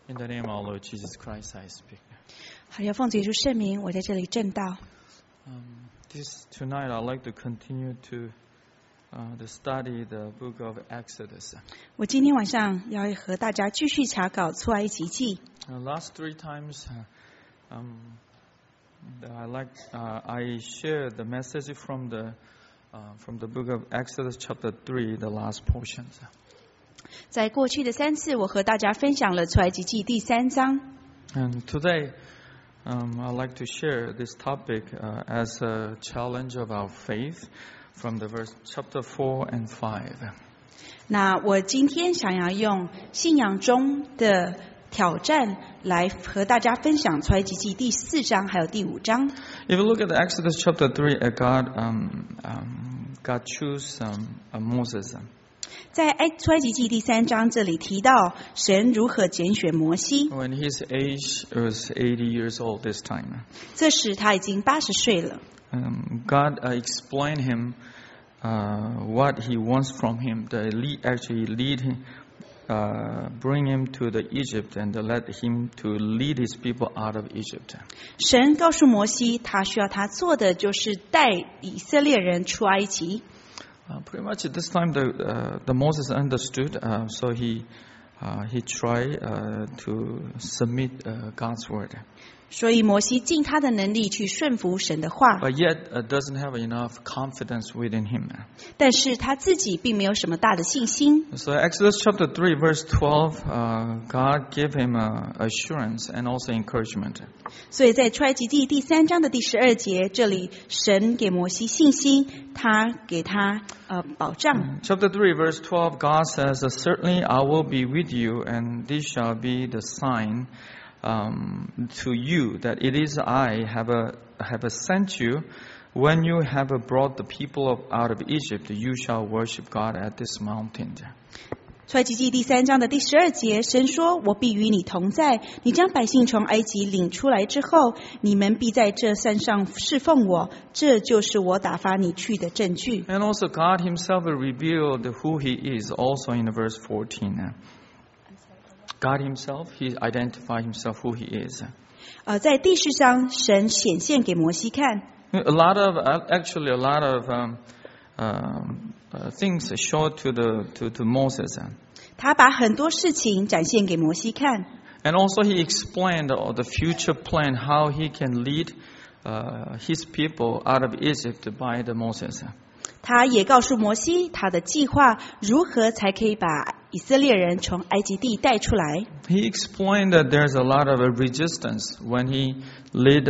In the name of our Lord Jesus Christ, I speak. 好，要奉主耶稣圣名，我在这里证道。 Tonight, I'd like to continue to study the book of Exodus. 我今天晚上要和大家继续查考出埃及记。 Last 3 times, I shared the message from the book of Exodus, chapter 3, the last portions. 在过去的3次，我和大家分享了出埃及记第3章。 And today, I'd like to share this topic as a challenge of our faith from the verse chapter 4 and 5. 那我今天想要用信仰中的挑战来和大家分享出埃及记第4章还有第5章。 If you look at the Exodus chapter 3, God chose Moses. 在出埃及记第3章这里提到神如何拣选摩西。 When his age was 80 years old this time. 这时他已经80岁了。 God explained him what he wants from him. Lead him, bring him to the Egypt and let him to lead his people out of Egypt. 神告诉摩西，他需要他做的就是带以色列人出埃及。 Pretty much at this time, the Moses understood, so he tried to submit God's word. 所以摩西尽他的能力去顺服神的话。 But yet, doesn't have enough confidence within him. 但是他自己并没有什么大的信心。 So Exodus chapter 3, verse 12, God gave him assurance and also encouragement. 所以在出埃及记第3章的第12节，这里神给摩西信心，他给他保障。 Chapter 3, verse 12, God says, "Certainly I will be with you, and this shall be the sign to you that it is I have sent you. When you have brought the people out of Egypt, you shall worship God at this mountain." 出埃及记第3章的第12节，神说：“我必与你同在，你将百姓从埃及领出来之后，你们必在这山上侍奉我，这就是我打发你去的证据。” And also God himself revealed who he is also in verse 14. God himself, he identified himself who he is. 在第4章，神显现给摩西看。 A lot of things showed to Moses. 他把很多事情展现给摩西看。 And also he explained the future plan, how he can lead his people out of Egypt by the Moses. 他也告诉摩西他的计划如何才可以把以色列人从埃及地带出来。 He explained that there's a lot of resistance when he lead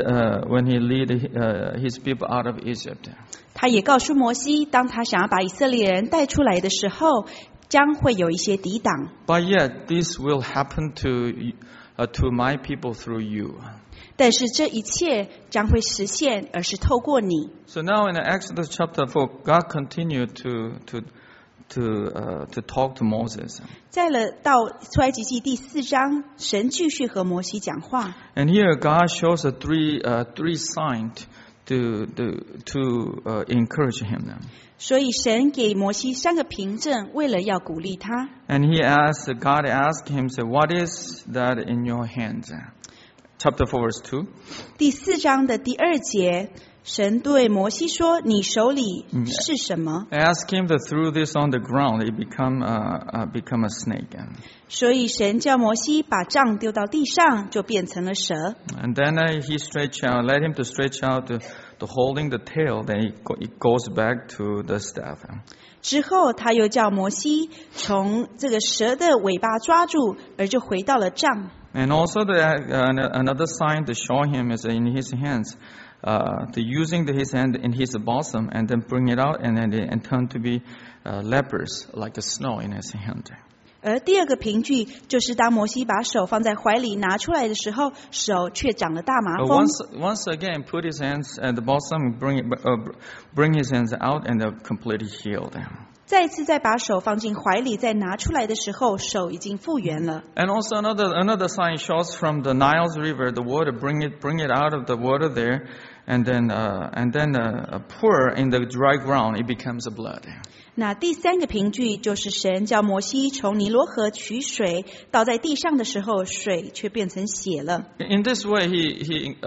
his people out of Egypt. 他也告诉摩西，当他想要把以色列人带出来的时候，将会有一些抵挡。 But yet this will happen to my people through you. 但是这一切将会实现，而是透过你。 So now in the Exodus chapter 4, God continued to talk to Moses. 到出埃及记第4章，神继续和摩西讲话。 And here God shows three signs to encourage him. 所以神给摩西3个凭证，为了要鼓励他。 And God asked him, "Say, what is that in your hands?" Chapter 4, verse 2. 第4章的第2节，神对摩西说：“你手里是什么？” Ask him to throw this on the ground. It become a snake. 所以神叫摩西把杖丢到地上，就变成了蛇。 And then he let him to stretch out the holding the tail. Then it goes back to the staff. 之后他又叫摩西从这个蛇的尾巴抓住，而就回到了杖。 And also another sign to show him is in his hands, using his hand in his bosom, and then bring it out, and turn to be lepers like the snow in his hand. 而第2个凭据就是当摩西把手放在怀里拿出来的时候，手却长了大麻风。 Once again, put his hands at the bosom, bring his hands out, and they're completely healed. 再次再把手放进怀里，再拿出来的时候，手已经复原了。 And also another sign shows from the Nile's river, the water, bring it out of the water there, and then pour in the dry ground. It becomes blood. 那第三个凭据就是神叫摩西从尼罗河取水，倒在地上的时候，水却变成血了。 In this way, he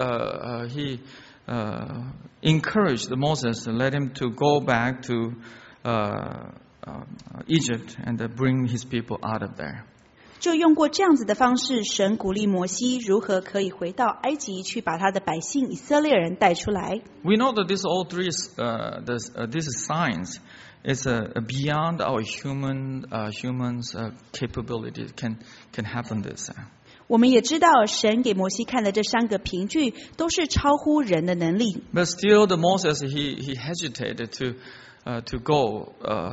encouraged Moses to let him to go back to Egypt and bring his people out of there. 就用过这样子的方式，神鼓励摩西如何可以回到埃及去把他的百姓以色列人带出来。 We know that these signs is beyond our humans' capability. Can happen this. 我们也知道，神给摩西看的这三个凭据都是超乎人的能力。 But still, the Moses he hesitated to go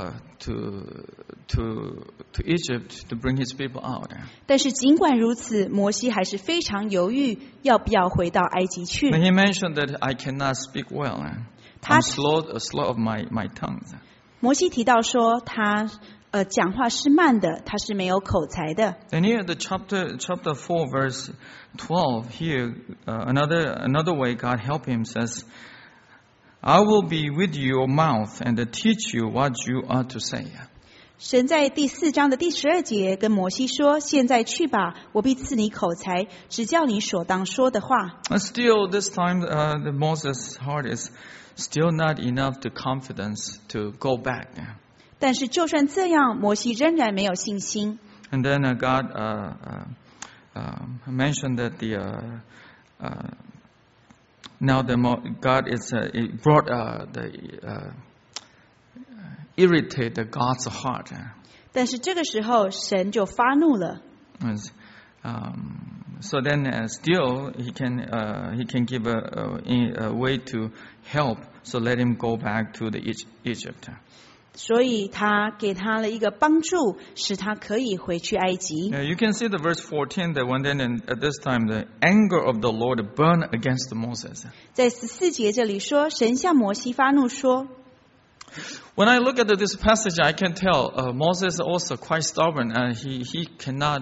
to Egypt to bring his people out. 但是尽管如此，摩西还是非常犹豫，要不要回到埃及去。 And he mentioned that I cannot speak well. I'm slow of my tongue. 摩西提到说，他讲话是慢的，他是没有口才的。 And here, the chapter 4, verse 12. Here, another way God helped him says, "I will be with your mouth and teach you what you are to say." 神在第4章的第12节跟摩西说：“现在去吧，我必赐你口才，指教你所当说的话。” And still, this time, the Moses' heart is still not enough to confidence to go back. 但是就算这样，摩西仍然没有信心。 And then God mentioned that now God is brought irritate God's heart. 但是这个时候，神就发怒了。 So then, still he can give a way to help. So let him go back to the Egypt. 所以他给他了一个帮助，使他可以回去埃及。 You can see the verse 14 that when then at this time the anger of the Lord burned against Moses. 在14节这里说，神向摩西发怒说。 When I look at this passage, I can tell Moses also quite stubborn, and he cannot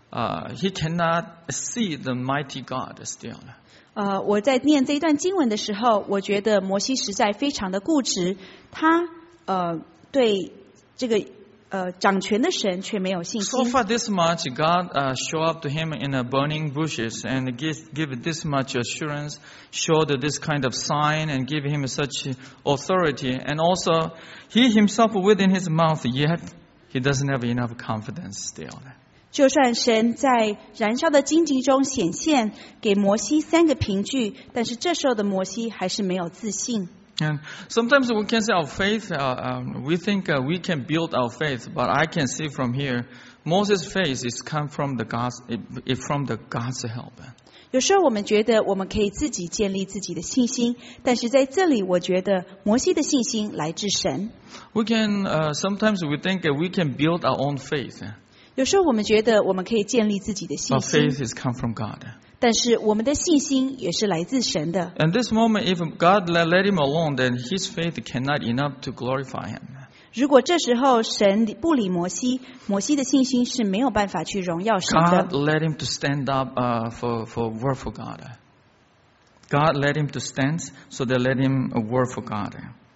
see the mighty God still. 我在念这一段经文的时候，我觉得摩西实在非常的固执，他对这个掌权的神却没有信心。 So far this much, God show up to him in burning bushes and give this much assurance, show this kind of sign and give him such authority, and also he himself within his mouth, yet he doesn't have enough confidence still. 就算神在燃烧的荆棘中显现，给摩西3个凭据，但是这时候的摩西还是没有自信。 And sometimes we can say our faith, we think we can build our faith, but I can see from here, Moses' faith is come from God's help. 有时候我们觉得我们可以自己建立自己的信心，但是在这里我觉得摩西的信心来自神。 We can sometimes we think we can build our own faith. 有时候我们觉得我们可以建立自己的信 But 心， faith is come from God. 但是我们的信心也是来自神的。 And this moment, if God let him alone, then his faith cannot enough to glorify him. 如果这时候神不理摩西，摩西的信心是没有办法去荣耀神的。 God let him to stand up for work for God. God let him to stand, so they let him work for God.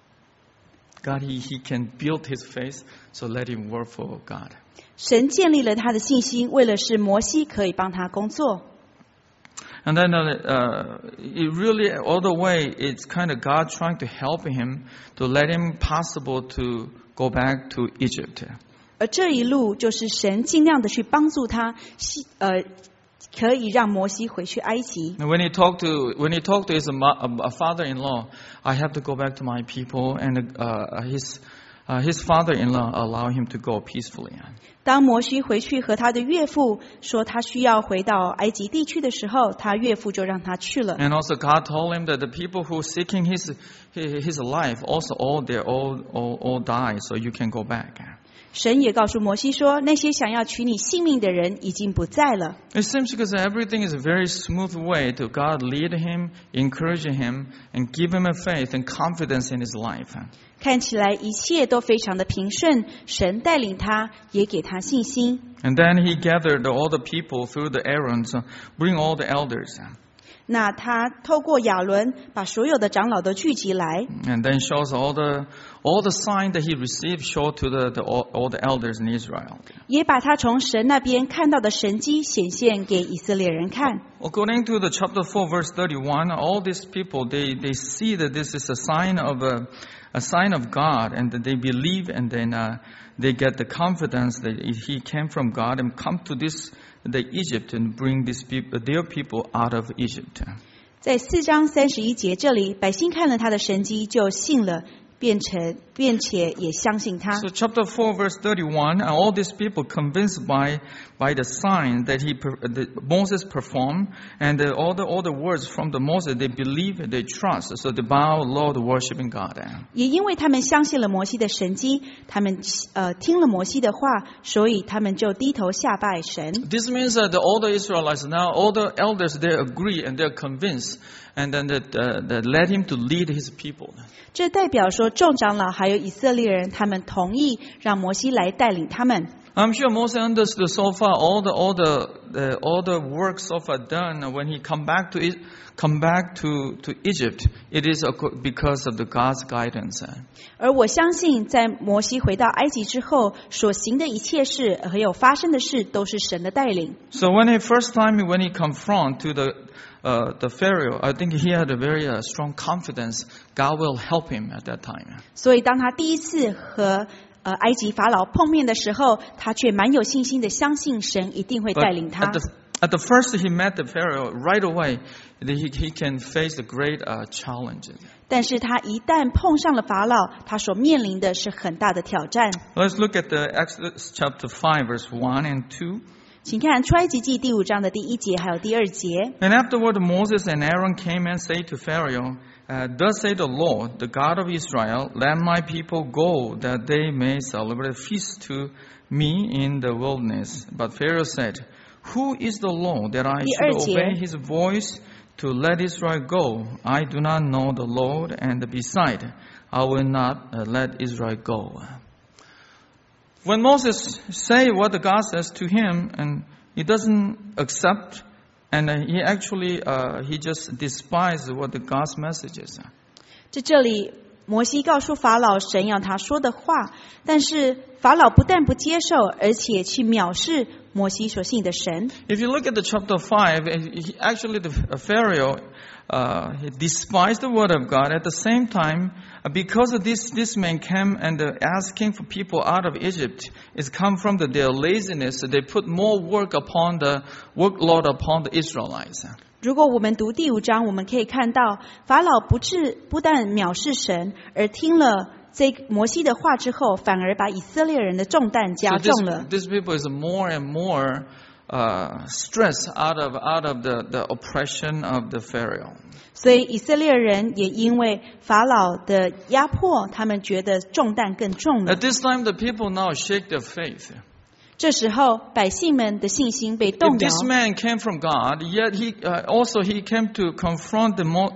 God, he can build his faith, so let him work for God. 神建立了他的信心，为了使摩西可以帮他工作。 And then it really, all the way, it's kind of God trying to help him to let him possible to go back to Egypt. 而这一路就是神尽量的去帮助他，可以让摩西回去埃及。 And when he talked to his father-in-law, I have to go back to my people, and his father-in-law allowed him to go peacefully. 当摩西回去和他的岳父说他需要回到埃及地区的时候，他岳父就让他去了。 And also God told him that the people who seeking his life also all die, so you can go back. 神也告诉摩西说，那些想要取你性命的人已经不在了。 It seems because everything is a very smooth way to God lead him, encourage him, and give him a faith and confidence in his life. 看起来一切都非常的平顺，神带领他，也给他信心。 And then he gathered all the people through the Aaron, bring all the elders. 那他透过亚伦把所有的长老都聚集来， And then shows all the sign that he received show to all the elders in Israel. 也把他从神那边看到的神迹显现给以色列人看。 According to the chapter 4 verse 31, all these people, they see that this is a sign of God, and that they believe, and then they get the confidence that he came from God and come to the Egypt and bring their people out of Egypt. 在4章31节这里，百姓看了他的神迹就信了，并且也相信他。 So chapter 4 verse 31, and all these people convinced by the sign that Moses performed, and all the words from the Moses, they believe, they trust, so they bow low to worshiping God. 也因为他们相信了摩西的神迹，他们听了摩西的话，所以他们就低头下拜神。 This means that all the Israelites now, all the elders, they agree and they're convinced, and then that led him to lead his people. 这代表说，众长老还有以色列人，他们同意让摩西来带领他们。 I'm sure Moses understood so far all the work so far done when he come back to Egypt. It is because of the God's guidance. 而我相信，在摩西回到埃及之后，所行的一切事还有发生的事，都是神的带领。 So when he confront to the Pharaoh, I think he had a very strong confidence God will help him at that time. 所以当他第一次和埃及法老碰面的时候，他却蛮有信心的相信神一定会带领他。 At the first he met the Pharaoh, right away he can face the great challenges. 但是他一旦碰上了法老，他所面临的是很大的挑战。 Let's look at the Exodus chapter 5 verse 1 and 2. 请看出埃及记第5章的第1节还有第2节。 And afterward Moses and Aaron came and said to Pharaoh, Thus say the Lord, the God of Israel, let my people go, that they may celebrate a feast to me in the wilderness. But Pharaoh said, Who is the Lord that I should obey his voice to let Israel go? I do not know the Lord, and beside, I will not let Israel go. When Moses say what the God says to him, and he doesn't accept, and he actually he just despises what the God's message is. 在这里，摩西告诉法老神要他说的话，但是法老不但不接受，而且去藐视摩西所信的神。 If you look at the chapter 5, actually the Pharaoh he despised the word of God. At the same time, because of this man came and asking for people out of Egypt, it's come from their laziness. They put more workload upon the Israelites. 如果我们读第5章，我们可以看到法老不但藐视神，而听了这摩西的话之后，反而把以色列人的重担加重了。 These people is more and more stress out of the oppression of the Pharaoh. 所以以色列人也因为法老的压迫，他们觉得重担更重了。 At this time, the people now shake their faith. 这时候，百姓们的信心被动 If 摇。 this man came from God, yet he came to confront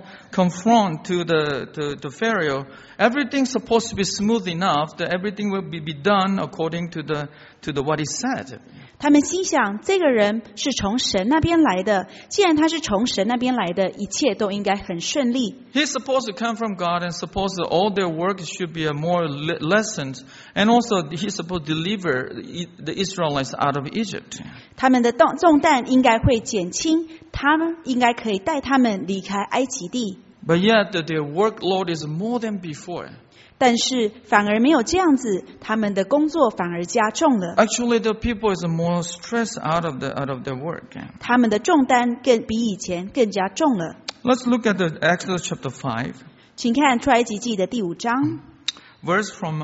to the Pharaoh. Everything's supposed to be smooth enough that everything will be done according to what he said. 他们心想，这个人是从神那边来的，既然他是从神那边来的，一切都应该很顺利。 He's supposed to come from God, and supposed that all their work should be more lessons, and also he's supposed to deliver the Israelites out of Egypt. 他们的重担应该会减轻，他们应该可以带他们离开埃及地。 But yet their workload is more than before. 但是反而没有这样子，他们的工作反而加重了。 Actually, the people is more stressed out of their work. 他们的重担比以前更加重了。 Let's look at the Exodus chapter 5, 请看出埃及记的第5章， verse from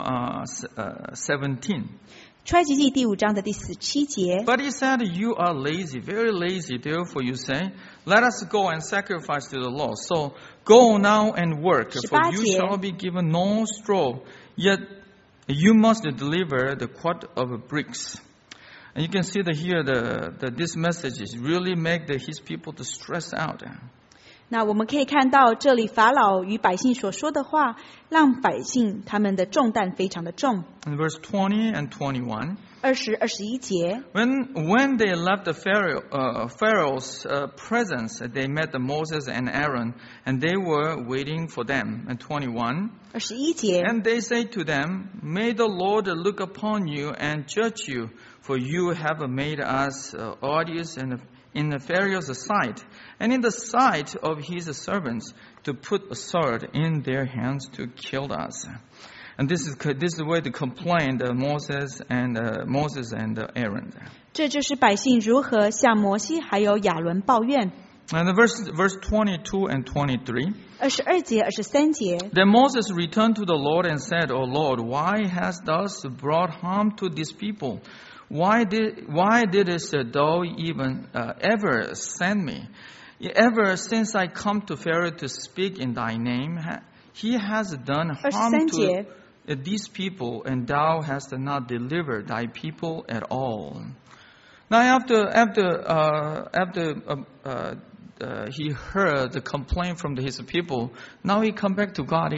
17. 出埃及记第5章的第17节。 But he said, You are lazy, very lazy. Therefore you say, Let us go and sacrifice to the Lord. So go now and work, for you shall be given no straw, yet you must deliver the quart of bricks. And you can see that here this message is really make his people to stress out. 那我们可以看到，这里法老与百姓所说的话，让百姓他们的重担非常的重。 In verse 20 and 21, 20、21节， when they left the Pharaoh's presence, they met Moses and Aaron, and they were waiting for them. And 21, 21节， and they say to them, May the Lord look upon you and judge you, for you have made us odious in the Pharaoh's sight, and in the sight of his servants, to put a sword in their hands to kill us. And this is the way to complain Moses and Aaron. 这就是百姓如何向摩西还有亚伦抱怨。 And the verse 22 and 23. 22节、23节， Then Moses returned to the Lord and said, O Lord, why hast thou brought harm to this people? Why didst thou even ever send me? Ever since I come to Pharaoh to speak in thy name, he has done harm 23 to 节， these people, and thou hast not delivered thy people at all. Now after he heard the complaint from his people, now he come back to God.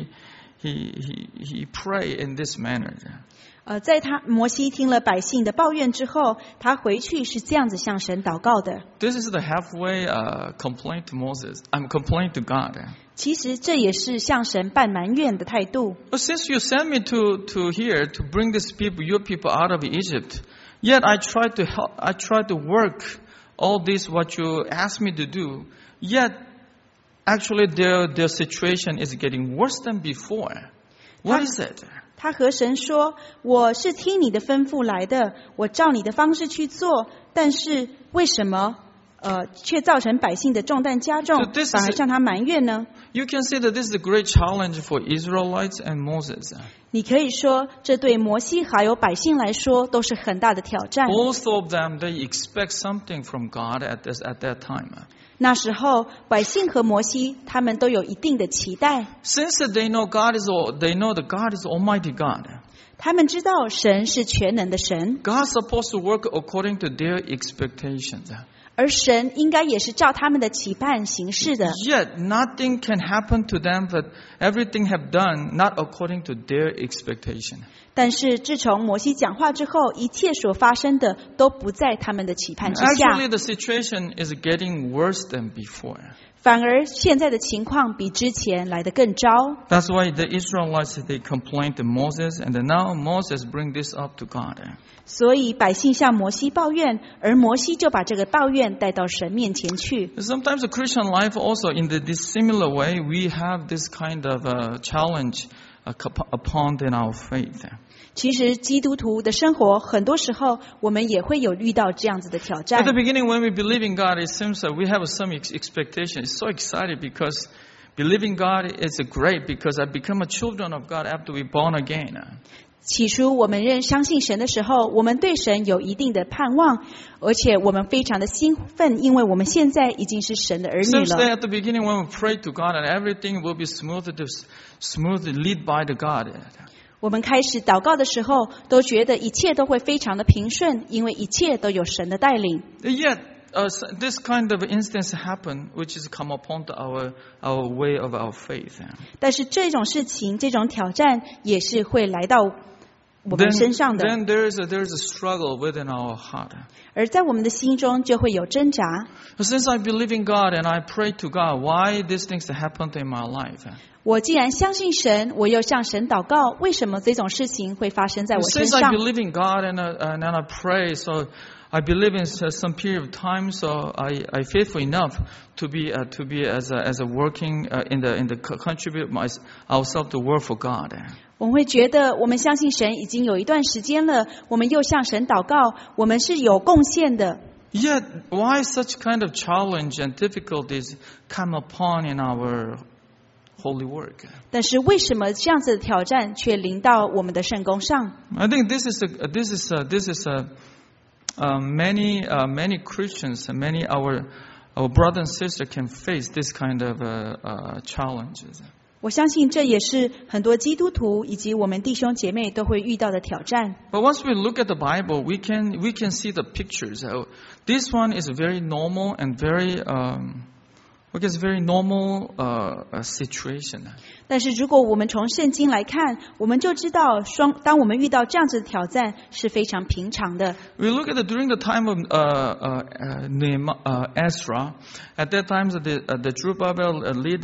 He pray in this manner. 在摩西听了百姓的抱怨之后，他回去是这样子向神祷告的。 This is the halfway complaint to Moses. Complaint to God. 其实这也是向神办埋怨的态度。 But since you sent me to here to bring this people, your people out of Egypt, yet I tried to help. I tried to work all this what you asked me to do. Yet, actually, their situation is getting worse than before. What is it? 他和神说：“我是听你的吩咐来的，我照你的方式去做，但是为什么却造成百姓的重担加重， So this is 反而向他埋怨呢？” You can see that this is a great challenge for Israelites and Moses. 你可以说，这对摩西还有百姓来说都是很大的挑战。 Both of them, they expect something from God at that time. 那时候，百姓和摩西他们都有一定的期待， Since they know they know that God is Almighty God. 他们知道神是全能的神， God's supposed to work according to their expectations. 而神应该也是照他们的期盼行事的。 Yet nothing can happen to them that everything have done not according to their expectation. 但是自从摩西讲话之后，一切所发生的都不在他们的期盼之下， Actually, the situation is getting worse than before. 反而现在的情况比之前来得更糟。 That's why the Israelites, they complained to Moses, and then now Moses bring this up to God. 所以百姓向摩西抱怨，而摩西就把这个抱怨带到神面前去。 Sometimes the Christian life also in this similar way, we have this kind of challenge upon in our faith. 其实基督徒的生活，很多时候我们也会有遇到这样子的挑战 At the。beginning, when we believe in God, it seems that we have some expectation. It's so excited because believing God is great because I become a children of God after we born again. 起初我们相信神的时候，我们对神有一定的盼望，而且我们非常的兴奋，因为我们现在已经是神的儿女 Seems that 了。 at the beginning when we pray to God and everything will be smoothly led by the God. 我们开始祷告的时候，都觉得一切都会非常的平顺，因为一切都有神的带领。 Yet, this kind of instance happen, which is come upon our way of our faith. 但是这种事情，这种挑战也是会来到我们身上的， Then there is a struggle within our heart. 而在我们的心中就会有挣扎。 Since I believe in God and I pray to God, why these things happened in my life? 我既然相信神，我又向神祷告，为什么这种事情会发生在我身 Since I 上？ believe in God and I pray, so I believe in some period of time, so I faithful enough to be as a working in the contribute ourselves to work for God. 我们会觉得，我们相信神已经有一段时间了，我们又向神祷告，我们是有贡献的。 Yet, why such kind of challenge and difficulties come upon in our holy work? 但是为什么这样子的挑战却临到我们的圣工上？ I think this is many Christians and many our brother and sister can face this kind of challenges. 我相信这也是很多基督徒以及我们弟兄姐妹都会遇到的挑战。 But once we look at the Bible, we can see the pictures. This one is very normal and very Okay, it's a very normal situation. 但是如果我们从圣经来看，我们就知道当我们遇到这样子的挑战是非常平常的。 We look at during the time of Ezra. At that time, the Zerubbabel led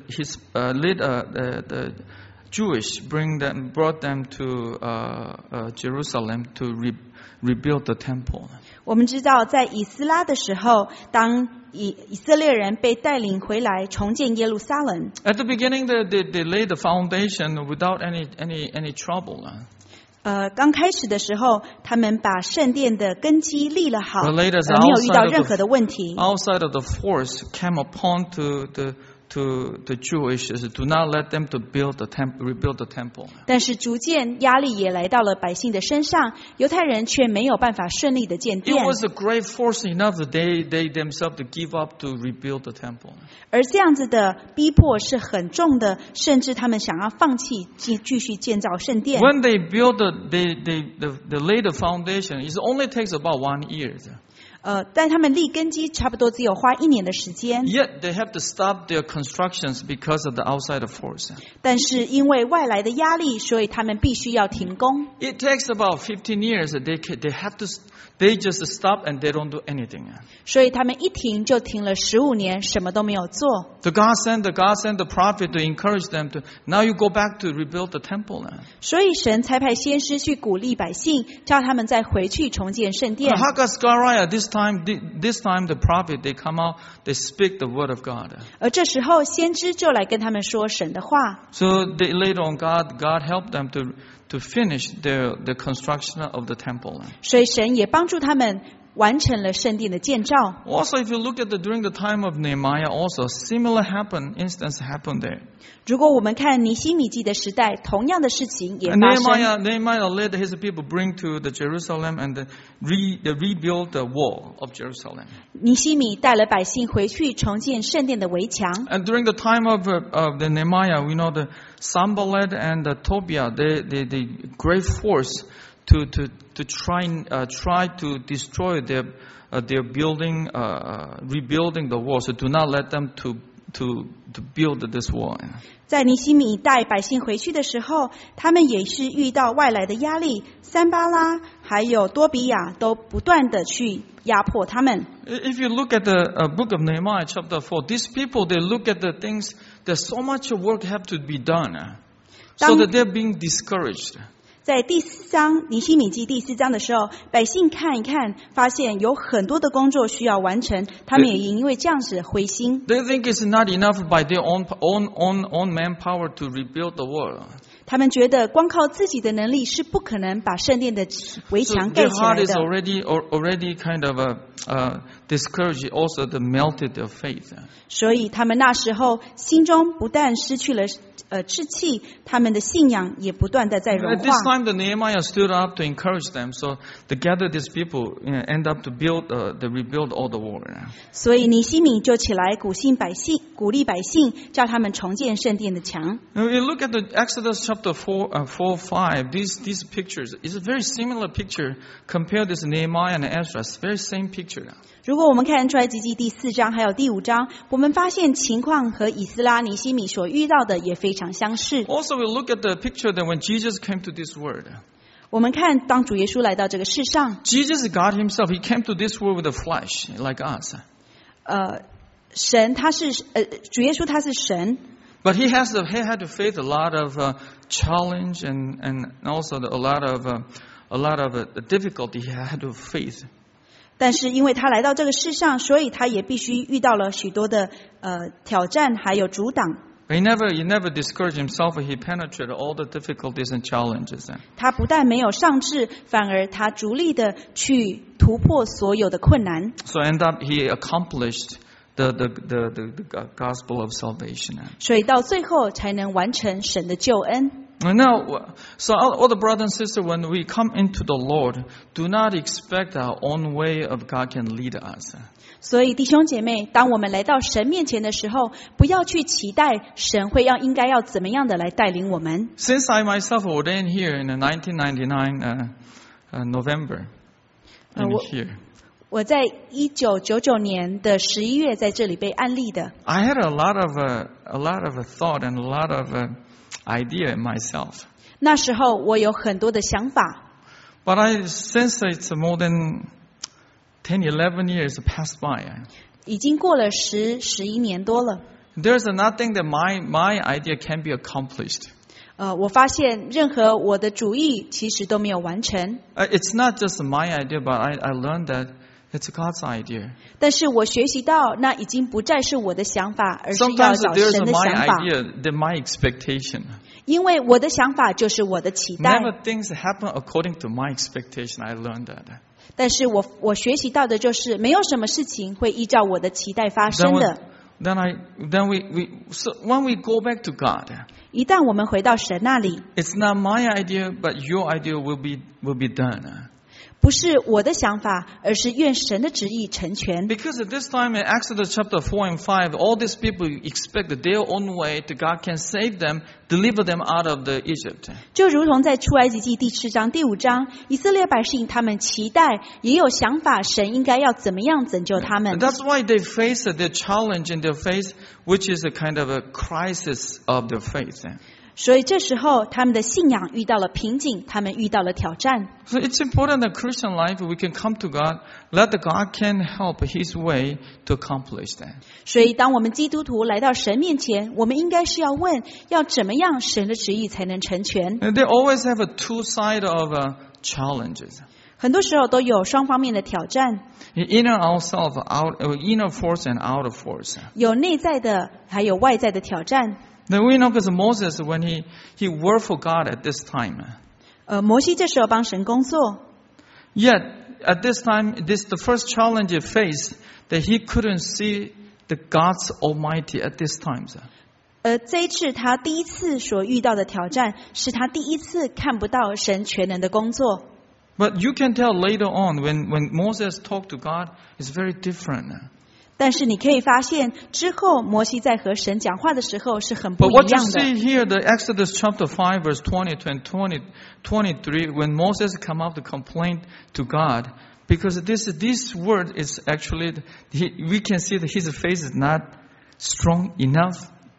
the Jewish brought them to Jerusalem to rebuild the temple. 我们知道，在以斯拉的时候，当以色列人被带领回来重建耶路撒冷。 At the beginning, they laid the foundation without any trouble. 刚开始的时候，他们把圣殿的根基立了好，没 Later, 有遇到任何的问题。 outside of the force came upon to the Jewish, do not let them to rebuild the temple. 但是逐渐压力也来到了百姓的身上，犹太人却没有办法顺利的建 It 殿。 was a great force enough that they themselves to give up to rebuild the temple. 而这样子的逼迫是很重的，甚至他们想要放弃继续建造圣殿。 When they build they lay the foundation, it only takes about 1 year. 但他们立根基差不多只有花1年的时间。 Yet they have to stop their constructions because of the outside force. 但是因为外来的压力，所以他们必须要停工。 It takes about 15 years. They just stop and they don't do anything. 所以他们一停就停了15年，什么都没有做。 God sent the prophet to encourage them to. Now you go back to rebuild the temple. 所以神才派先知去鼓励百姓，叫他们再回去重建圣殿。 Hagar, Zechariah, this time the prophet, they come out, they speak the word of God. 而这时候先知就来跟他们说神的话。 So later on, God helped them to finish the construction of the temple. 所以神也帮助他们完成了圣殿的建造。 Also, if you look at during the time of Nehemiah, also similar instance happened there. 如果我们看尼希米记的时代，同样的事情也发生。 Nehemiah led his people bring to the Jerusalem and rebuild the wall of Jerusalem. 尼希米带了百姓回去重建圣殿的围墙。 And during the time of the Nehemiah, we know the Sanballat and the Tobiah, they great force to try to destroy their building, rebuilding the wall. So do not let them to build this wall. 在尼希米带百姓回去的时候，他们也是遇到外来的压力，三巴拉还有多比亚都不断的去压迫他们。 If you look at the book of Nehemiah chapter 4, these people, they look at the things, there's so much work have to be done, so that they're being discouraged. 在第4章尼希米记第4章的时候，百姓看一看，发现有很多的工作需要完成，他们也因为这样子灰心。 They think it's not enough by their own manpower to rebuild the wall. 他们觉得光靠自己的能力是不可能把圣殿的围 So 墙盖 their 起来 heart is 的。 already kind of discouraged. Also, the melted their faith. 所以他们那时候心中不但失去了志气，他们的信仰也不断的在融 At this 化。 time, the Nehemiah stood up to encourage them. So they gathered these people, end up to rebuild all the wall. 所以尼希米就起来鼓励百姓，叫他们重建圣殿的墙。 When we look at the Exodus chapter 4, 5, these pictures, it's a very similar picture. Compare this Nehemiah and Ezra. It's very same picture. 如果我们看出来记第4章还有第5章，我们发现情况和以斯拉、尼希米所遇到的也非常相似。 Also, we look at the picture that when Jesus came to this world, 我们看当主耶稣来到这个世上， Jesus, God himself, he came to this world with a flesh like us. 神他是主耶稣他是神， But he had to face a lot of challenge and also a lot of difficulty he had to face. 但是因为他来到这个世上，所以他也必须遇到了许多的挑战还有阻挡。 He never discouraged himself. He penetrated all the difficulties and challenges. 他不但没有丧志，反而他逐力的去突破所有的困难。 So end up he accomplished the gospel of salvation. 所以到最后才能完成神的救恩。 Now, so all the brothers and sisters, when we come into the Lord, do not expect our own way of God can lead us. 所以弟兄姐妹，当我们来到神面前的时候，不要去期待神会应该要怎么样的来带领我们。 Since I myself ordained here in 1999 November, I'm here. 我在1999年的11月在这里被安利的。 I had a lot of thought and a lot of idea in myself. 那时候我有很多的想法， But since it's more than 10, 11 years passed by, 已经过了11年多了。 there's nothing that my idea can be accomplished. 我发现任何我的主意其实都没有完成。 It's not just my idea, but I learned that it's God's idea. 但是我学习到，那已经不再是我的想法，而是要 Sometimes 找 there's 神的 my 想法。 idea, that my expectation. 因为我的想法就是我的期待。 Never things happen according to my expectation. I learned that. 但是我学习到的就是没有什么事情会依照我的期待发生的。 So when we go back to God, 一旦我们回到神那里， it's not my idea, but your idea will be done. 不是我的想法，而是愿神的旨意成全。 Because at this time in Exodus chapter 4 and 5, all these people expect that their own way that God can save them, deliver them out of the Egypt. 就如同在出埃及记第4章第5章，以色列百姓他们期待，也有想法，神应该要怎么样拯救他们。 That's why they face the challenge in their faith, which is a kind of a crisis of their faith. 所以这时候他们的信仰遇到了瓶颈，他们遇到了挑战。 So it's important that Christian life we can come to God, let the God can help His way to accomplish that. 所以当我们基督徒来到神面前，我们应该是要问，要怎么样神的旨意才能成全。 And they always have a two side of challenges. 很多时候都有双方面的挑战， Inner ourselves, inner force and outer force. 有内在的，还有外在的挑战。 Now we know because Moses, when he worked for God at this time. 摩西这时候帮神工作， Yet at this time, the first challenge he faced that he couldn't see the God's Almighty at this time. 这一次他第一次所遇到的挑战，是他第一次看不到神全能的工作。 But you can tell later on when Moses talked to God, it's very different. 但是你可以发现，之后摩西在和神讲话的时候是很不 But 一 what you 样的。 see here, the Exodus chapter 5, verse 20 and 23, when Moses come up to complain to God, because this word is actually, we can see that his faith is not strong enough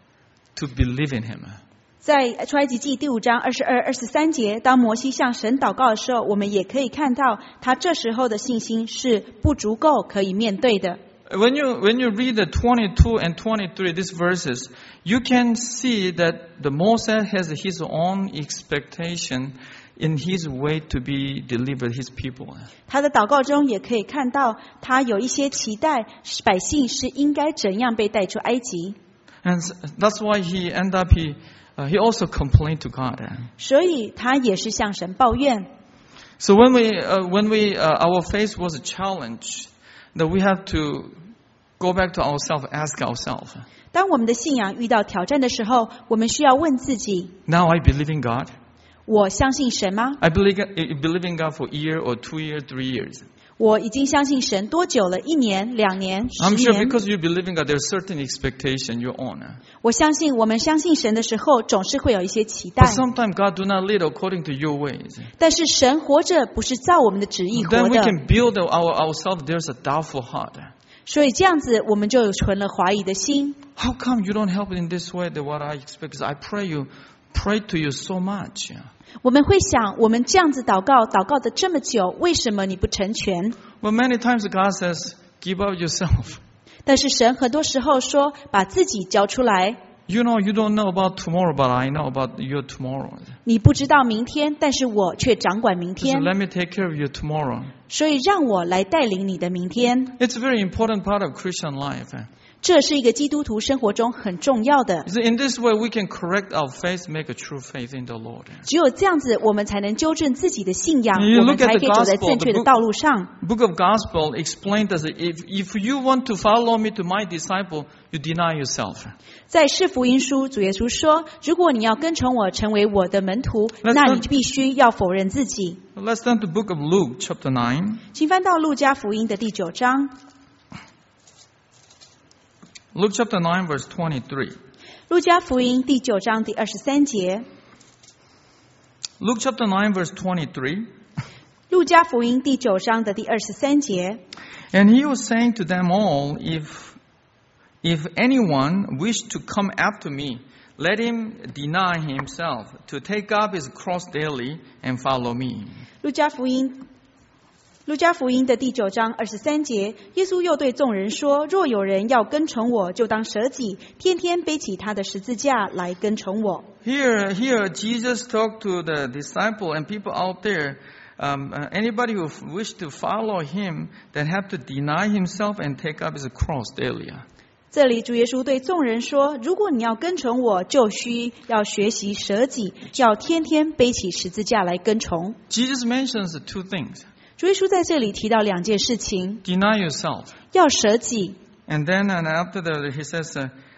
to believe in him. 在出埃及记第5章22、23节，当摩西向神祷告的时候，我们也可以看到他这时候的信心是不足够可以面对的。 When you read the 22 and 23, these verses, you can see that the Moses has his own expectation in his way to be delivered his people. 他的祷告中也可以看到，他有一些期待，百姓是应该怎样被带出埃及。 And that's why he he also complained to God. 所以他也是向神抱怨。 So when our faith was a challenge, that we have to go back to ourselves, ask ourselves. 当我们的信仰遇到挑战的时候，我们需要问自己： Now I believe in God. 我相信神吗？ I believe in God for a year or 2 years, 3 years. 我已经相信神多久了？1年、2年、 I'm 10 sure 年？ because you believe in God, there's certain expectation you're on. 我相信我们相信神的时候，总是会有一些期待 But。sometimes God do not lead according to your ways. 但是神活着不是照我们的旨意活 Then we 的， can build ourselves. There's a doubtful heart. 所以这样子我们就有存了怀疑的心。 How come you don't help in this way that what I expect? Because I pray to you so much. 我们会想，我们这样子祷告的这么久，为什么你不成全？ Well, many times God says, give up yourself. 但是神很多时候说，把自己交出来。 You don't know about tomorrow, but I know about your tomorrow. 你不知道明天，但是我却掌管明 So 天， let me take care of your tomorrow. 所以让我来带领你的明天。 It's a very important part of Christian life. 这是一个基督徒生活中很重要的。 So in this way, we can correct our faith, make a true faith in the Lord. 只有这样子，我们才能纠正自己的信仰， You 我 look 们 at 才可以 the 走在 gospel, 正确的 the 道路上。 Book of Gospel explained us if you want to follow me to my disciple, you deny yourself. 在四福音书，主耶稣说：“如果你要跟从我，成为我的门徒， Let's 那 turn- 你必须要否认自己。 Let's turn to the book of Luke, chapter 9. ” 请翻到路加福音的第9章， Luke chapter 9, verse 23. 路加福音第9章第23节， Luke chapter 9, verse 23. 路加福音第9章的第23节。 And he was saying to them all, if anyone wish to come after me, let him deny himself, to take up his cross daily and follow me. 路加福音的第9章23节，耶稣又对众人说：若有人要跟从我，就当舍己，天天背起他的十字架来跟从我。 Here, Jesus talked to the disciple and people out there. Anybody who wish to follow him, then have to deny himself and take up his cross daily. 这里主耶稣对众人说：如果你要跟从我，就需要学习舍己，要天天背起十字架来跟从。 Jesus mentions 2 things. 主耶稣在这里提到2件事情： Deny yourself. 要舍己， And then after that, he says,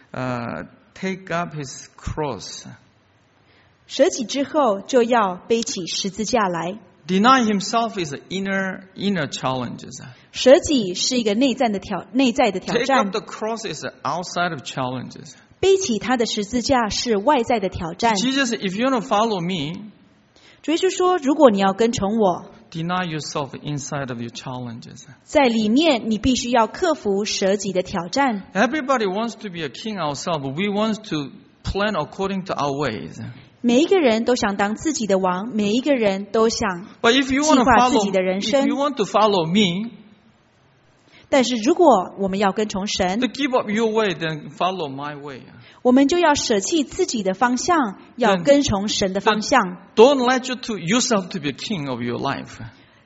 take up his cross. 舍己之后就要背起十字架来。 Deny himself is inner challenges. 舍己是一个内在的挑 Take 战 up， the cross is outside of challenges. 背起他的十字架是外在的挑战。 Jesus, if you want to follow me, 主耶稣说：如果你要跟从我， deny yourself inside of your challenges. 在里面你必须要克服舍己的挑战。 Everybody wants to be a king ourselves. We want to plan according to our ways. 每一个人都想当自己的王，每一个人都想 But if you 计 want to 划自 follow, 己的人 if 生。 you want to follow me, 但是如果我们要跟从 to 神， give up your way, then follow my way. 我们就要舍弃自己的方向，要跟从神的方向。 Don't let yourself to be a king of your life.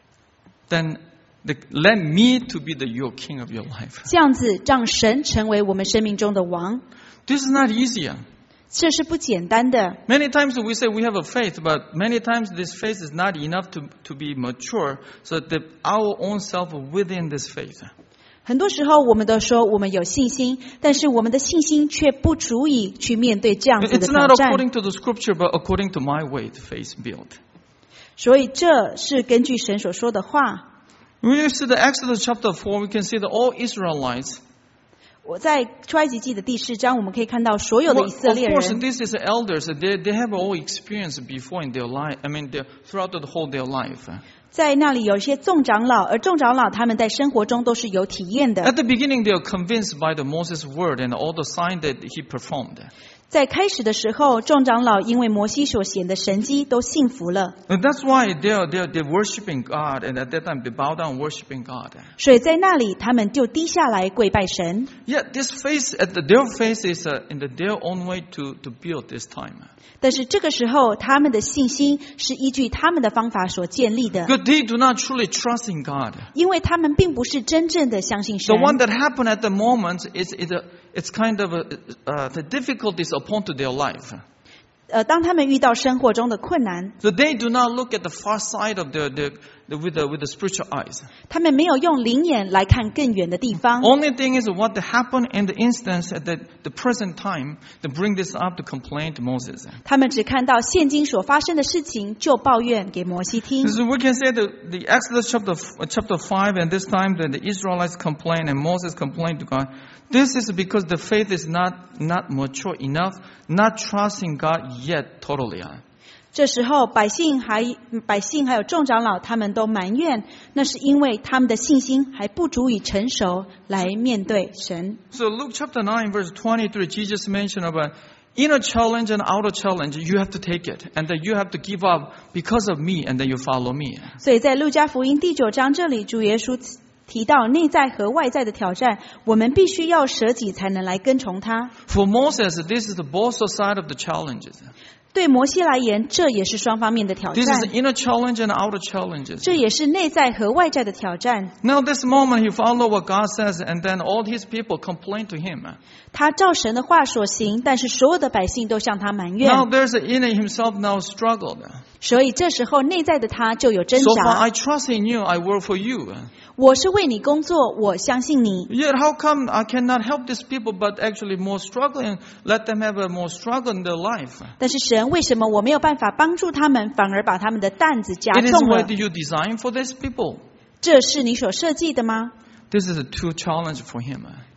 Then let me to be your king of your life. 这样子让神成为我们生命中的王， This is not easy. 这是不简单的。 Many times we say we have a faith, but many times this faith is not enough to be mature, so that our own self within this faith. 很多时候我们都说我们有信心，但是我们的信心却不足以去面对这样子的 It's 挑 not 战。 according to the scripture, but according to my way the faith built. 所以这是根据神所说的话。 When you see the Exodus chapter 4, we can see that all Israelites, 我在出埃及记的第4章，我们可以看到所有的 well, 以色 of 列 course, 人， this is elders. They have all experience before in their life. I mean, throughout the whole their life. 在那里有一些众长老，而众长老他们在生活中都是有体验的。 At the beginning, they are convinced by the Moses' word and all the sign that he performed. 在开始的时候，众长老因为摩西所显的神迹都信服了， And that's why they're worshiping God, and at that time they bow down worshiping God. 所以在那里他们就低下来跪拜神。 Yet this faith, their faith is in their own way to build this time. 但是这个时候，他们的信心是依据他们的方法所建立的， Because they do not truly trust in God. 因为他们并不是真正的相信神 The。one that happened at the moment it's kind of the difficulties upon to their life. 当他们遇到生活中的困难， So they do not look at the far side of with the spiritual eyes. 他们没有用灵眼来看更远的地方。 Only thing is what happened in the instance at the present time to bring this up to complain to Moses. 他们只看到现今所发生的事情，就抱怨给摩西听。 So we can say that the Exodus chapter 5, and this time that the Israelites complain and Moses complained to God. This is because the faith is not mature enough, not trusting God yet totally. 这时候百姓还有众长老他们都埋怨，那是因为他们的信心还不足以成熟来面对神。 So Luke chapter 9 verse 23, Jesus mentioned about inner challenge and outer challenge. You have to take it, and that you have to give up because of me, and then you follow me. 所以在路加福音第9章这里，主耶稣提到内在和外在的挑战，我们必须要舍己才能来跟从他。 For Moses, this is the both side of the challenges. 对摩西来言，这也是双方面的挑 This 战 is，inner challenge and outer challenges. 这也是内在和外在的挑战。 Now this moment he followed what God says, and then all his people complain to him. 他照神的话所行，但是所有的百姓都向他埋怨， Now there's in himself now struggled. 所以这时候内在的他就有挣 So far 扎。 I trust in you, I work for you. 我是为你工作，我相信你。 Yet how come I cannot help these people, but actually more struggling, let them have a more struggle in their life? 但是神为什么我没有办法帮助他们，反而把他们的担子加 It is 重 what 了？ you design for these people. 这是你所设计的吗？ This is a true challenge for him.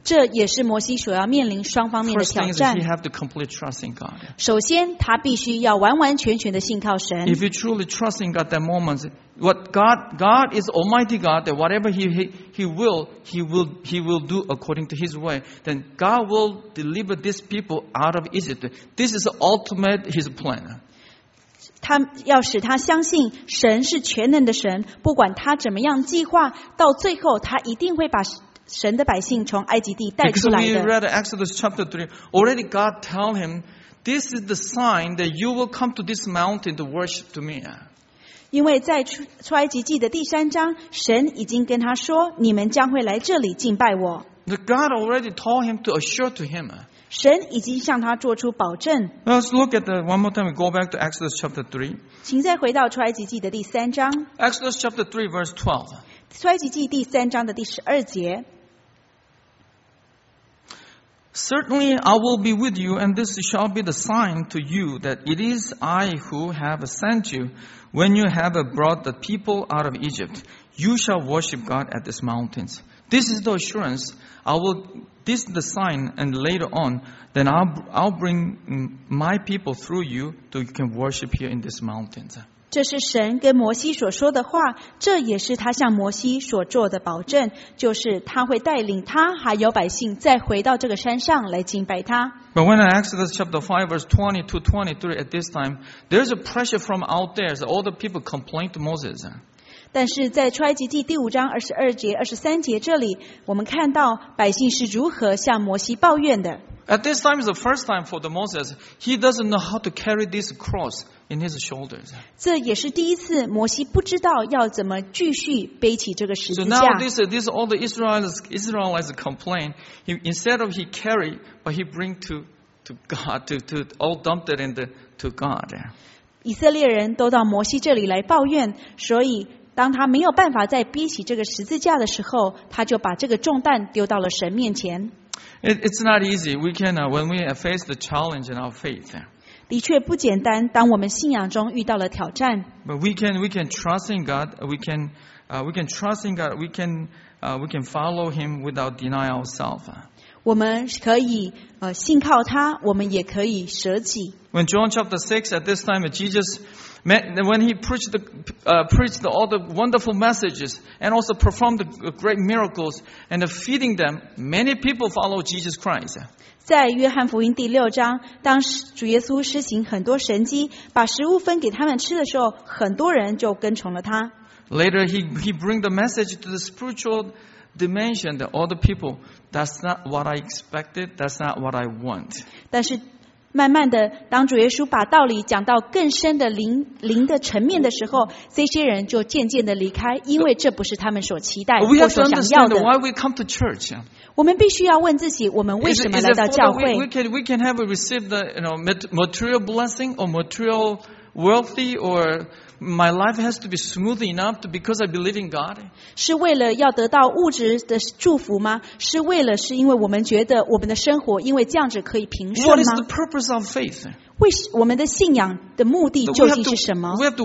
这也是摩西所要面临双方面的 First 挑 thing is 战 he。have to complete trust in God. 首先，他必须要完完全全的信靠神。 If you truly trust in God, that moment, what God is Almighty God. That whatever He will do according to His way. Then God will deliver these people out of Egypt. This is ultimate His plan. 他要使他相信神是全能的神，不管他怎么样计划，到最后他一定会把神的百姓从埃及地带 Because 出来 we 的。 read Exodus chapter 3, already God tell him, this is the sign that you will come to this mountain to worship to me. 因为在出埃及记的第3章，神已经跟他说：“你们将会来这里敬拜我。” God already told him to assure to him. 神已经向他做出保证。 Let's look at one more time. We go back to Exodus chapter 3. 请再回到出埃及记的第3章， Exodus chapter 3 verse 12. 出埃及记第3章的第12节。 Certainly I will be with you, and this shall be the sign to you that it is I who have sent you. When you have brought the people out of Egypt, you shall worship God at these mountains. This is the assurance. This is the sign, and later on, then I'll bring my people through you, so you can worship here in these mountains. 这是神跟摩西所说的话，这也是他向摩西所做的保证，就是他会带领他还有百姓再回到这个山上来敬拜他。 But when in Exodus chapter 5 verse 20 to 23 at this time, there's a pressure from out there. So all the people complain to Moses. 但是在出埃及记第5章22节、23节这里，我们看到百姓是如何向摩西抱怨的。 At this time is the first time for the Moses. He doesn't know how to carry this cross in his shoulders. 这也是第一次摩西不知道要怎么继续背起这个十 So 字 now 架。 this all the Israelites complain. Instead of he carry, but he bring to God to all dumped it into to God. 以色列人都到摩西这里来抱怨，所以当他没有办法再背起这个十字架的时候，他就把这个重担丢到了神面前。 It's not easy. We can when we face the challenge in our faith. 的确不简单，当我们信仰中遇到了挑战， But we can trust in God. We can trust in God. We can follow Him without denying ourselves. 我们可以信靠他，我们也可以舍己。 When John chapter 6 at this time, Jesus, when he preached all the wonderful messages and also performed the great miracles and feeding them, many people follow Jesus Christ. 在约翰福音第6章，当主耶稣施行很多神迹，把食物分给他们吃的时候，很多人就跟从了他。 Later, he bring the message to the spiritual dimension that all the people, that's not what I expected, that's not what I want. 但是慢慢的，当主耶稣把道理讲到更深的灵的层面的时候，这些人就渐渐的离开，因为这不是他们所期待 We 或 have to 所想要 understand 的。 why we come to church. 我们必须要问自己，我们为什么 Is 来 it 到 for 教 that 会？ we can have received the material blessing or material wealthy or my life has to be smooth enough because I believe in God. 是为了要得到物质的祝福吗？是因为我们觉得我们的生活因为这样子可以平顺 What is 吗 the？purpose of faith? 我们的信仰的目的究竟是什么？ We have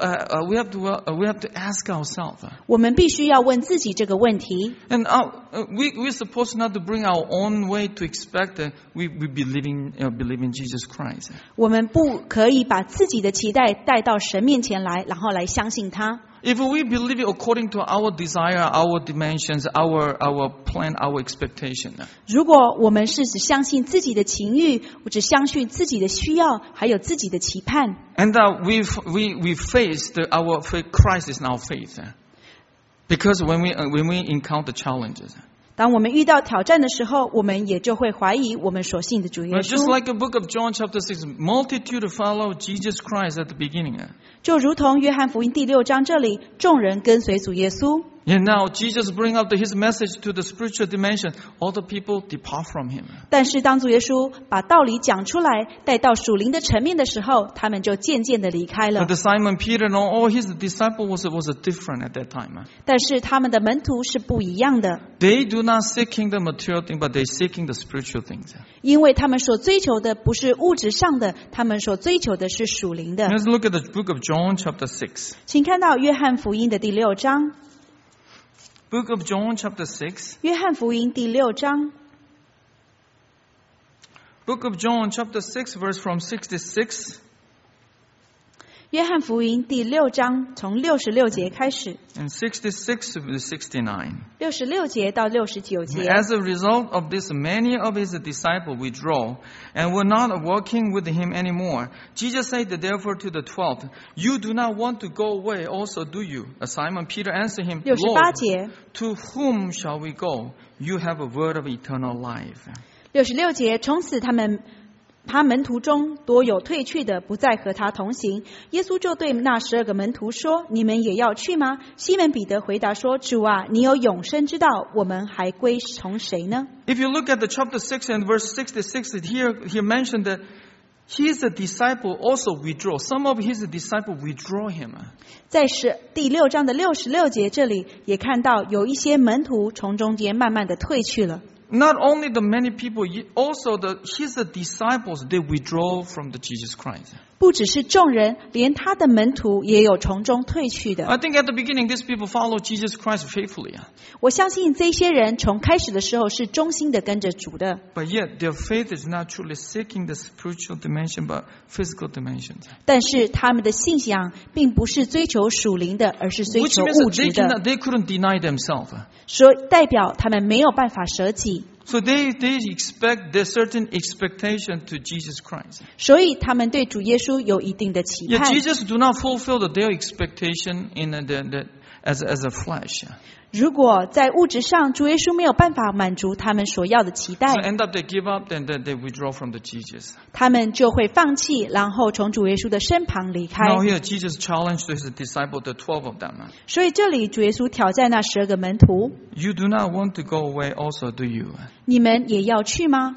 to ask ourselves. 我们必须要问自己这个问题。 And we're supposed not to bring our own way to expect that we believe in Jesus Christ. 我们不可以把自己的期待带到神面前来，然后来相信他。 If we believe it according to our desire, our dimensions, our plan, our expectation. 如果我们是只相信自己的情欲，只相信自己的需要，还有自己的期盼， And we faced our crisis in our faith. Because when we encounter challenges. 当我们遇到挑战的时候，我们也就会怀疑我们所信的主耶 But just 稣。 like the book of John chapter 6, multitude follow Jesus Christ at the beginning. 就如同约翰福音第6章这里，众人跟随主耶稣。 And now Jesus bring up his message to the spiritual dimension. All the people depart from him. 但是当主耶稣把道理讲出来，带到属灵的层面的时候，他们就渐渐的离开了 But。the Simon Peter and all his disciples was different at that time. 但是他们的门徒是不一样的， They do not seeking the material thing, but they seeking the spiritual things. 因为他们所追求的不是物质上的，他们所追求的是属灵的。 Let's look at the book of John chapter 6. 请看到约翰福音的第6章， Book of John chapter 6. 约翰福音第6章 Book of John, chapter 6, verse from 66. 约翰福音第6章从66节开始， And 66 to 69. 66节到69节。 As a result of this, many of his disciples withdrew and were not working with him anymore. Jesus said therefore to the 12, You do not want to go away also, do you? Simon Peter answered him, 68 Lord, 节， to whom shall we go? You have a word of eternal life. 66节，从此他门徒中多有退去的，不再和他同行。耶稣就对那12个门徒说：“你们也要去吗？”西门彼得回答说：“主啊，你有永生之道，我们还归从谁呢？” If you look at the chapter 6 and verse 66, he mentioned that his disciple also withdraw. Some of his disciples withdraw him. 在第6章的66节这里也看到有一些门徒从中间慢慢的退去了。 Not only the many people, also his disciples, they withdraw from the Jesus Christ. 不只是众人，连他的门徒也有从中退去的。 I think at the beginning, these people follow Jesus Christ faithfully. 我相信这些人从开始的时候是忠心的跟着主的， But yet, their faith is not truly seeking the spiritual dimension, but physical dimensions. 但是他们的信仰并不是追求属灵的，而是追 Which 求 means 物 that 质的， they couldn't deny themselves. 所以代表他们没有办法舍己， So they expect their certain expectation to Jesus Christ. 所以他们对主耶稣有一定的期 Yet 盼。 Jesus do not fulfill their expectation as a flesh. 如果在物质上主耶稣没有办法满足他们所要的期待， So end up they give up, then they withdraw from the Jesus. 他们就会放弃，然后从主耶稣的身旁离开。 Now here Jesus challenged his disciples, the 12 of them. 所以这里主耶稣挑战那12个门徒： You do not want to go away also, do you? 你们也要去吗？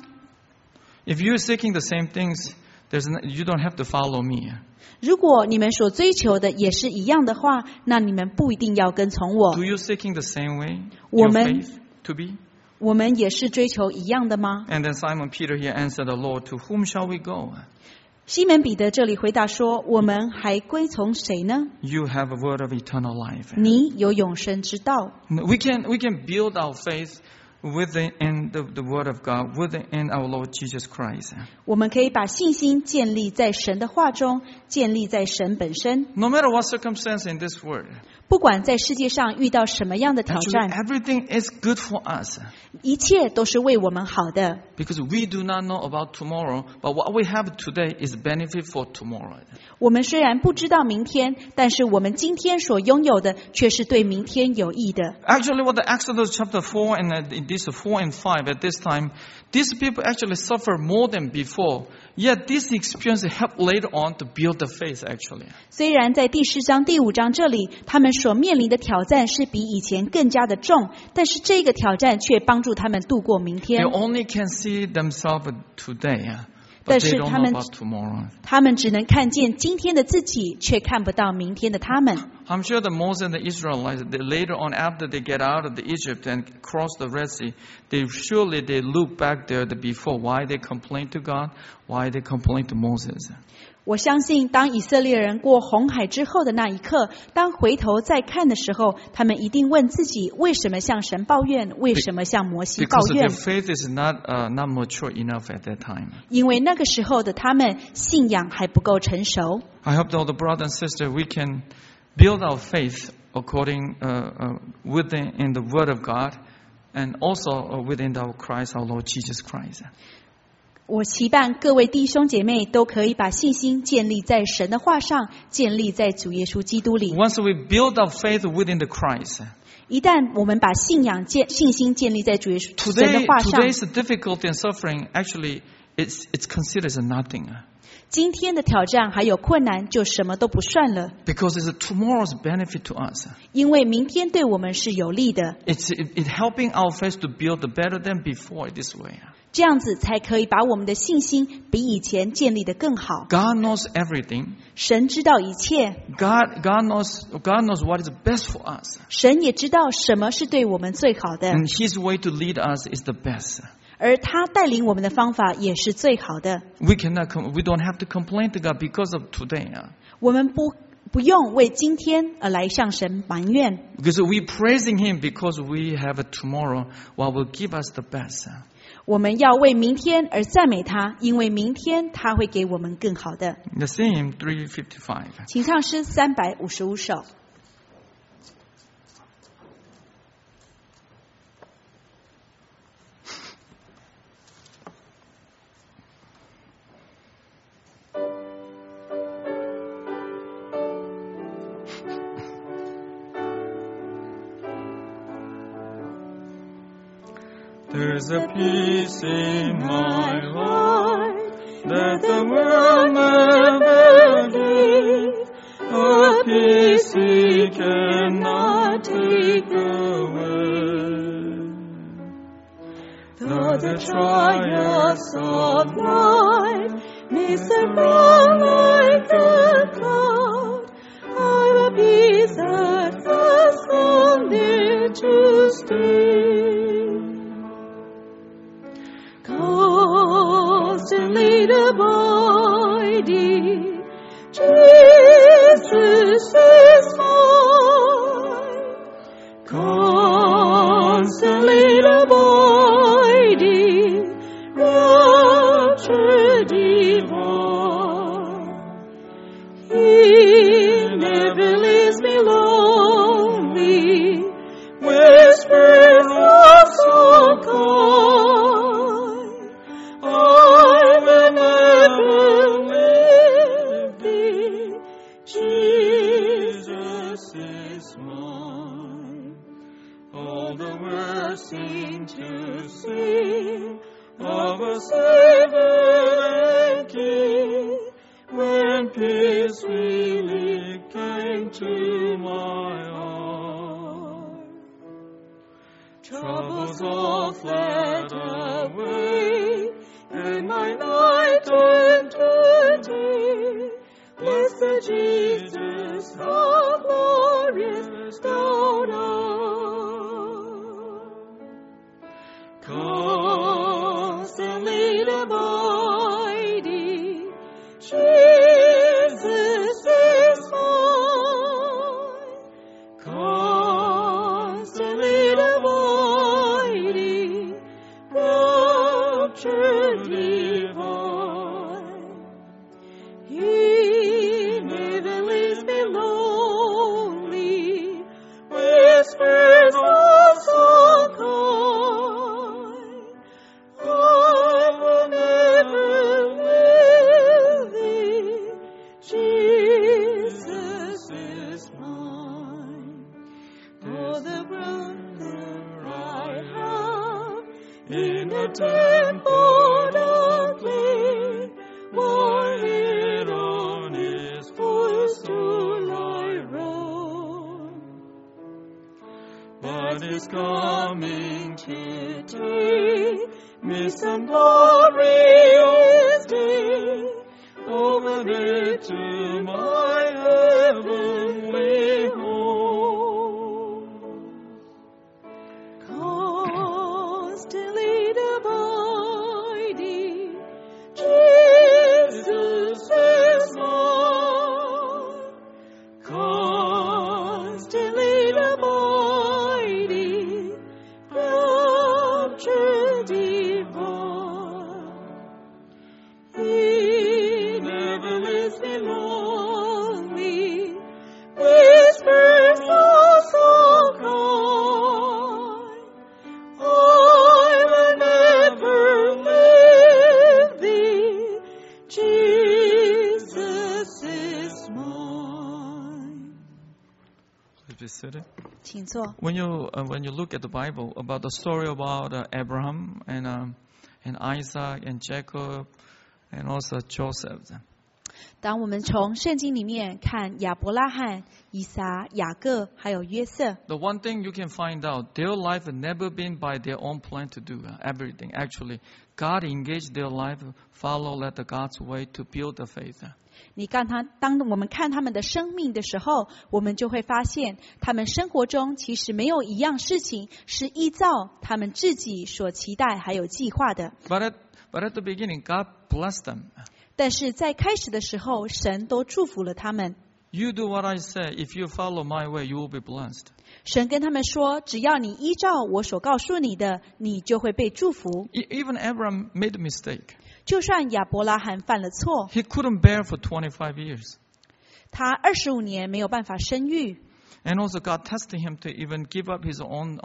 If you're seeking the same things, you don't have to follow me. 如果你们所追求的也是一样的话，那你们不一定要跟从我 Do。you seeking the same way? 我 Your 们 faith to be? 我们也是追求一样的吗？ And then Simon Peter here answered the Lord, To whom shall we go? 西门彼得这里回答说：“我们还归从谁呢？ You have a word of eternal life. 你有永生之道。 We can build our faith within the word of God, within our Lord Jesus Christ. 我们可以把信心建立在神的话中，建立在神本身。 No matter what circumstance in this world, 不管在世界上遇到什么样的挑 actually 战， everything is good for us. 一切都是为我们好的。 Because we do not know about tomorrow, but what we have today is benefit for tomorrow. 我们虽然不知道明天，但是我们今天所拥有的却是对明天有益的。 Actually, what the Exodus chapter 4 and this 4 and 5 at this time, these people actually suffer more than before. Yet this experience helped later on to build the faith actually. 虽然在第4章、第5章这里，他们所面临的挑战是比以前更加的重，但是这个挑战却帮助他们度过明 They 天。 only can see themselves today, but 但 they 是 don't 他 know 们 about tomorrow. 他们只能看见今天的自己，却看不到明天的他们。 I'm sure that Moses and the Israelites, later on after they get out of the Egypt and cross the Red Sea, they look back there before why they complained to God, why they complained to Moses. 我相信，当以色列人过红海之后的那一刻，当回头再看的时候，他们一定问自己：为什么向神抱怨？为什么向摩西抱 Because their 怨？ faith is not mature enough at that time. 因为那个时候的他们信仰还不够成熟。 I hope that all the brothers and sisters, we can build our faith according within the Word of God, and also within our Christ, our Lord Jesus Christ. 我期盼各位弟兄姐妹都可以把信心建立在神的话上，建立在主耶稣基督里。 Once we build our faith within the Christ, 一旦我们把信心建立在主耶稣神的话上， today's difficulty and suffering actually it's considered as nothing. 今天的挑战还有困难就什么都不算了， Because it's tomorrow's benefit to us. 因为明天对我们是有利的。 It's helping our faith to build better than before this way. 这样子才可以把我们的信心比以前建立得更好。 God knows everything. 神知道一切， God knows what is best for us. 神也知道什么是对我们最好的， And His way to lead us is the best. 而他带领我们的方法也是最好的。 We don't have to complain to God because of today. 我们不用为今天而来向神埋怨， Because we praising Him because we have a tomorrow what will give us the best. 我们要为明天而赞美他，因为明天他会给我们更好的。 The hymn 355. 请唱诗355首。 There's a peace in my heart that the world never give, a peace He cannot take away. Though the trials of life may surround like a cloud, I've a peace that has come there to stay. Constantly abiding, Jesus is mine. Constantly abiding, rapture divine. He never leaves me lonely, whispers of so calm. Sing to sing of a Savior and King, when peace really came to my heart. Troubles all fled away, and my night turned to day. Blessed Jesus, how glorious thou art. Constantly abiding, Jesus is mine. Constantly abiding, rapture divine. He never leaves me lonely, whispers of so calm. In a temple of clay, my head on His footstool I roam. But His coming to take me some glorious day, over me to my heavenly home. Constantly abiding, Jesus is mine. Constantly abiding, rapture divine. He never leaves me lonely, whispers of so kind. I will never leave thee, Jesus is mine. Please be seated. 请坐。 When you look at the Bible about the story about Abraham and Isaac and Jacob and also Joseph. 当我们从圣经里面看亚伯拉罕、以撒、雅各还有约瑟， The one thing you can find out, their life had never been by their own plan to do everything. Actually, God engaged their life, follow let the God's way to build the faith. 当我们看他们的生命的时候，我们就会发现，他们生活中其实没有一样事情是依照他们自己所期待还有计划的。 But at the beginning, God blessed them. 但是在开始的时候，神都祝福了他们。 You do what I say. If you follow my way, you will be blessed. 神跟他们说，只要你依照我所告诉你的，你就会被祝福。 Even Abraham made a mistake. 就算亚伯拉罕犯了错， He couldn't bear for 25 years. 他25年没有办法生育， And also God tested him to even give up his own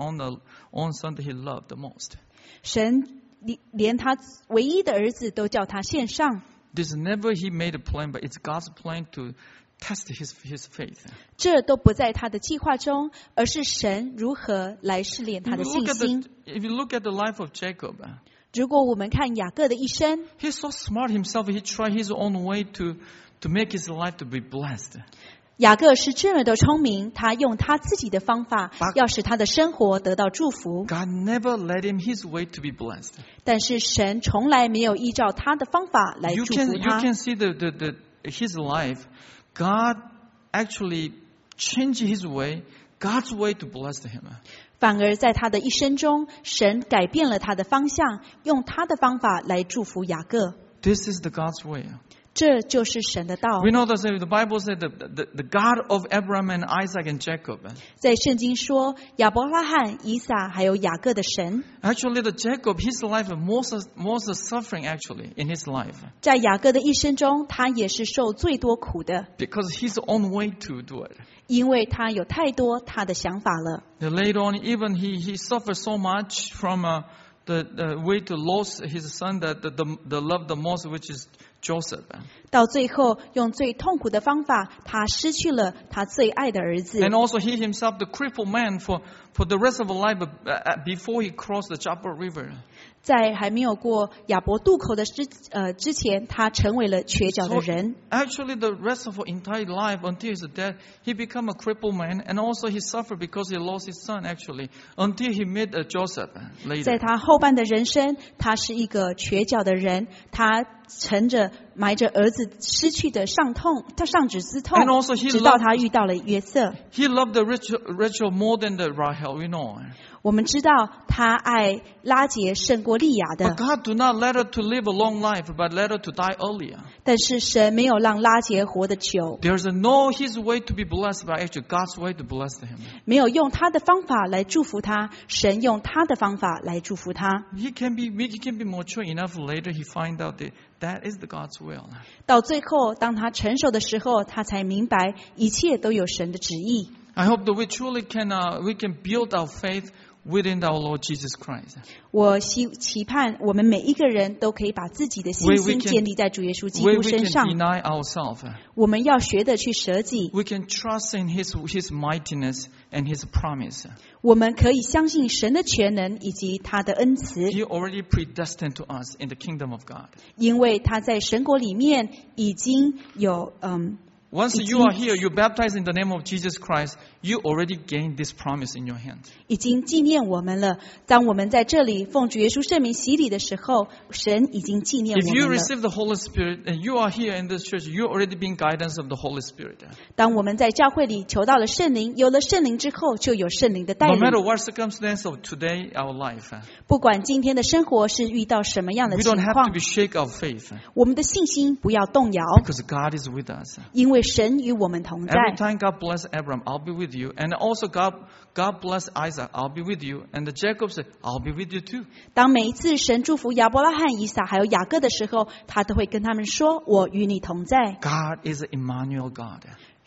son that he loved the most. 神连他唯一的儿子都叫他献上。 This never he made a plan, but it's God's plan to test his faith. 这都不在他的计划中，而是神如何来试炼他的信心。 If you look at the life of Jacob, 如果我们看雅各的一生， he's so smart himself. He tried his own way to make his life to be blessed. 雅各是这么的聪明，他用他自己的方法，要使他的生活得到祝福。 God never led him his way to be blessed. 但是神从来没有依照他的方法来 You 祝福 can 他。 see his life. God actually changed his way, God's way to bless him. 反而在他的一生中，神改变了他的方向，用他的方法来祝福雅各。 This is the God's way. 这就是神的道。 We know that the Bible said the God of Abraham and Isaac and Jacob. 在圣经说，亚伯拉罕、以撒还有雅各的神， Actually, the Jacob, his life most suffering actually in his life 在雅各的一生中，他也是受最多苦的， because his own way to do it. 因为他有太多他的想法了。 Later on, even he suffered so much from the way to lose his son that the loved the most, which is Joseph. 到最后，用最痛苦的方法，他失去了他最爱的儿子。 And also he himself, the crippled man for the rest of his life before he crossed the Jabbok River. 在还没有过亚伯渡口的之前，他成为了瘸脚的人。 Actually, the rest of his entire life until his death, he became a crippled man, and also he suffered because he lost his son. Actually, until he met Joseph 在 later. 他后半的人生，他是一个瘸脚的人，他埋着儿子失去的伤指之痛 And also he， 直到他遇到了约瑟。 He loved the Rachel more than the Rahel. We know. 我们知道他爱拉结胜过利亚的 But，God do not let her to live a long life, but let her to die earlier. 但是神没有让拉结活得久， There's no his way to be blessed, but actually God's way to bless him. 没有用他的方法来祝福他，神用他的方法来祝福他。 He can be mature enough later. He find out that is the God's will. 到最后，当他成熟的时候，他才明白一切都有神的旨意。 I hope that we truly can build our faith within our Lord Jesus Christ. 我期盼我们每一个人都可以把自己的信 We 心 can- 建立在主耶稣基 Where 督 we 身 can 上。 deny ourselves. 我们要学的去舍己， We can trust in His mightiness and His promise. 我们可以相信神的全能以及他的恩慈， He already predestined to us in the kingdom of God. 因为他在神国里面已经有 Once you are here, you baptize in the name of Jesus Christ, you already gained this promise in your hand. 已经纪念我们了。当我们在这里奉主耶稣圣名洗礼的时候，神已经纪念 If 我 you 们了。 receive the Holy Spirit and you are here in this church, you already been guidance of the Holy Spirit. 当我们在教会里求到了圣灵，有了圣灵之后，就有圣灵的带 No 领。 matter what circumstance of today, our life, 不管今天的生活是遇到什么样的 we 情 don't have 况 to be shake our faith 我们的信心不要动摇， because God is with us. 因为神与我们同在。 Every time God bless Abraham, I'll be with you. And also God bless Isaac, I'll be with you. And Jacob said, I'll be with you too. 当每一次神祝福亚伯拉罕、以撒还有雅各的时候，他都会跟他们说：“我与你同在。 God is Emmanuel God.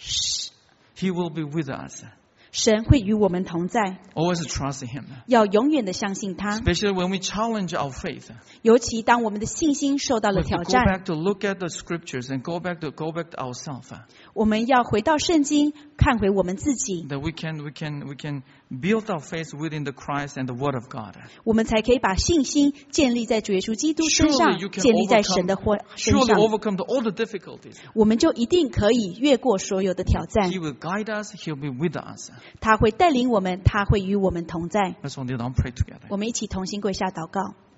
He will be with us. ” 神会与我们同在， Always trust Him. 要永远的相信他。 Especially when we challenge our faith. 尤其当我们的信心受到 We 了 have 挑 to go 战， back to look at the scriptures and go back to ourselves. 我们要回到圣经，看回我们自己， That we can build our faith within the Christ and the Word of God. 我们才可以把信心建立在主耶稣基督身上 Surely you，can 建立在神的身 surely 上， overcome all the difficulties. 我们就一定可以越过所有的挑战。 He will guide us. He'll be with us. 他会带领我们，他会与我们同在。 Let's all kneel down and pray together. 我们一起同心跪下祷告。